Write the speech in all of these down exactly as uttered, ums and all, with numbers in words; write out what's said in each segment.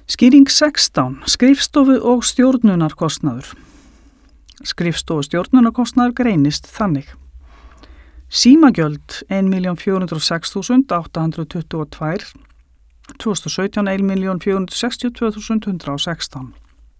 Skýring sextán. Skrifstofu og stjórnunarkostnaður. Skrifstofu og stjórnunarkostnaður greinist þannig. Símagjöld ein milljón fjögur hundruð og sex þúsund átta hundruð tuttugu og tvö, tvö þúsund og sautján ein milljón fjögur hundruð sextíu og tvö þúsund hundrað og sextán.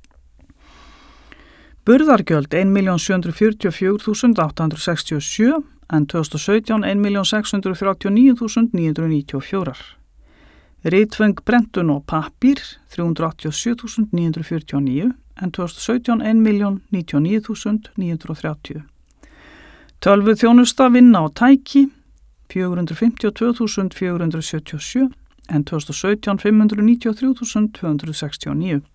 Burðargjöld ein milljón sjö hundruð fjörutíu og fjögur þúsund átta hundruð sextíu og sjö en tvö þúsund og sautján ein milljón sex hundruð þrjátíu og níu þúsund níu hundruð níutíu og fjögur. Ritföng, prentun og pappír þrjú hundruð áttatíu og sjö þúsund níu hundruð fjörutíu og níu en tvö þúsund og sautján ein milljón níutíu og níu þúsund níu hundruð þrjátíu. Tölvu þjónusta, vinna og tæki fjögur hundruð fimmtíu og tvö þúsund fjögur hundruð sjötíu og sjö en tvö þúsund og sautján fimm hundruð níutíu og þrjú þúsund tvö hundruð sextíu og níu.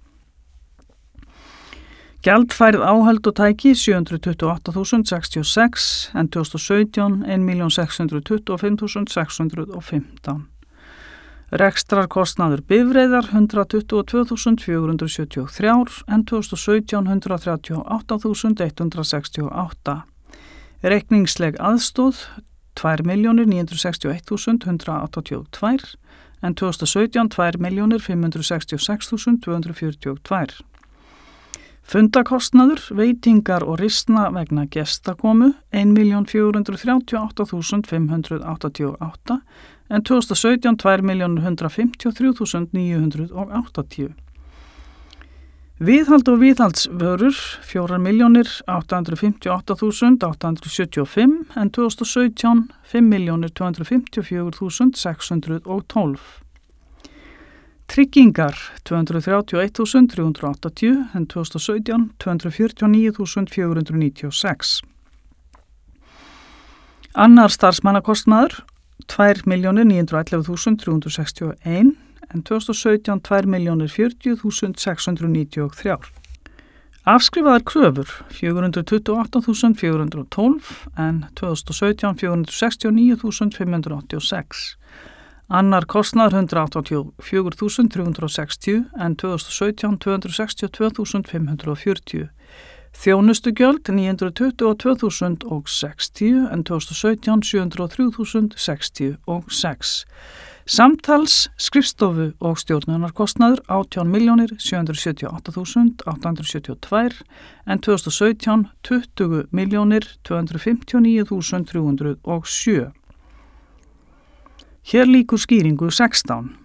Gjaldfærð áhöld og tæki sjö hundruð tuttugu og átta þúsund sextíu og sex en tvö þúsund og sautján ein milljón sex hundruð tuttugu og fimm þúsund sex hundruð og fimmtán. Rekstrarkostnaður bifreiðar hundrað tuttugu og tvö þúsund fjögur hundruð sjötíu og þrjú en tvö þúsund og sautján hundrað þrjátíu og átta þúsund hundrað sextíu og átta. Reikningsleg aðstóð tvær milljónir níu hundruð sextíu og eitt þúsund hundrað áttatíu og tvö en tvö þúsund og sautján tvær milljónir fimm hundruð sextíu og sex þúsund tvö hundruð fjörutíu og tvö. Fundakostnaður, veitingar og risna vegna gestakomu ein milljón fjögur hundruð þrjátíu og átta þúsund fimm hundruð áttatíu og átta en tvö þúsund og sautján tvær milljónir hundrað fimmtíu og þrjú þúsund níu hundruð áttatíu. Viðhald og viðhaldsvörur fjórar milljónir átta hundruð fimmtíu og átta þúsund átta hundruð sjötíu og fimm en tvö þúsund og sautján fimm milljónir tvö hundruð fimmtíu og fjögur þúsund sex hundruð og tólf. Tryggingar tvö hundruð þrjátíu og eitt þúsund þrjú hundruð áttatíu en tvö þúsund og sautján tvö hundruð fjörutíu og níu þúsund fjögur hundruð níutíu og sex. Annar starfsmannakostnaður tvær milljónir níu hundruð og ellefu þúsund þrjú hundruð sextíu og eitt en tvö þúsund og sautján tvær milljónir fjörutíu þúsund sex hundruð níutíu og þrjú. Afskrifaðar kröfur fjögur hundruð tuttugu og átta þúsund fjögur hundruð og tólf en tvö þúsund og sautján fjögur hundruð sextíu og níu þúsund fimm hundruð áttatíu og sex. Annar kostnaður hundrað áttatíu og fjögur þúsund þrjú hundruð og sextíu en tvö þúsund og sautján tvö hundruð sextíu og tvö þúsund fimm hundruð og fjörutíu. Þjónustugjöld níu hundruð tuttugu og tvö þúsund og sextíu en tvö þúsund og sautján sjö hundruð og þrjú þúsund sextíu og sex. Samtals skrifstofu og stjórnunarkostnaður átján milljónir sjö hundruð sjötíu og átta þúsund átta hundruð sjötíu og tvö en tvö þúsund og sautján tuttugu milljónir tvö hundruð fimmtíu og níu þúsund þrjú hundruð og sjö. Hér lýkur skýringu sextán.